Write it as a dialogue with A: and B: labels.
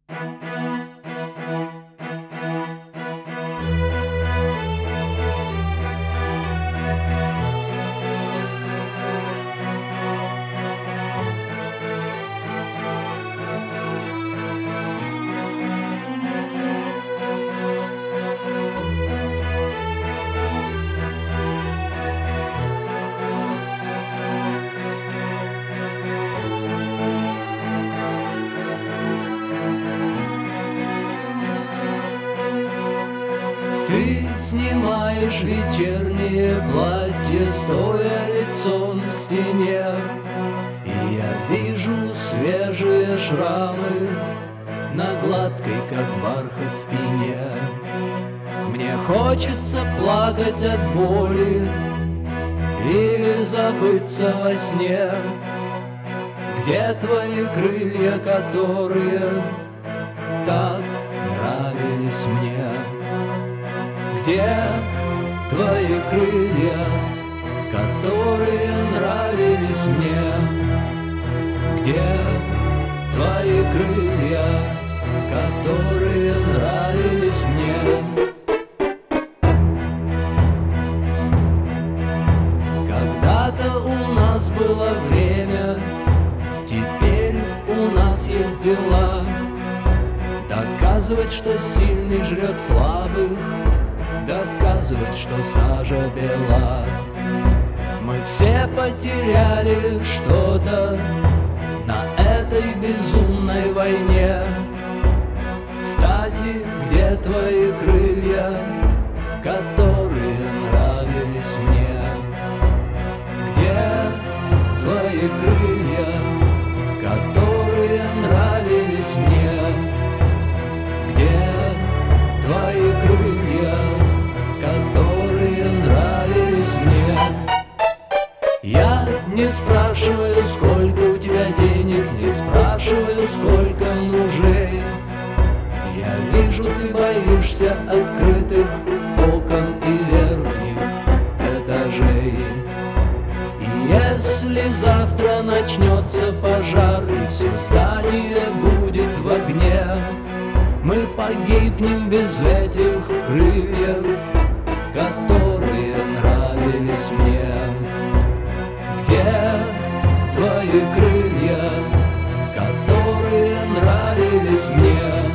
A: Ты снимаешь вечернее платье, стоя лицом к стене, и я вижу свежие шрамы на гладкой, как бархат, спине. Мне хочется плакать от боли или забыться во сне. Где твои крылья, которые так нравились мне? Где твои крылья, которые нравились мне? Где твои крылья, которые нравились мне? Когда-то у нас было время, теперь у нас есть дела. Доказывать, что сильный жрет слабых, доказывать, что сажа бела. Мы все потеряли что-то на этой безумной войне. Кстати, где твои крылья, которые нравились мне? Где твои крылья, которые нравились мне? Где твои крылья, которые нравились мне? Я не спрашиваю, сколько у тебя денег, не спрашиваю, сколько мужей. Я вижу, ты боишься открытых окон и верхних этажей. И если завтра начнется пожар и все здание будет в огне, мы погибнем без этих крыльев, которые нравились мне. Где твои крылья, которые нравились мне?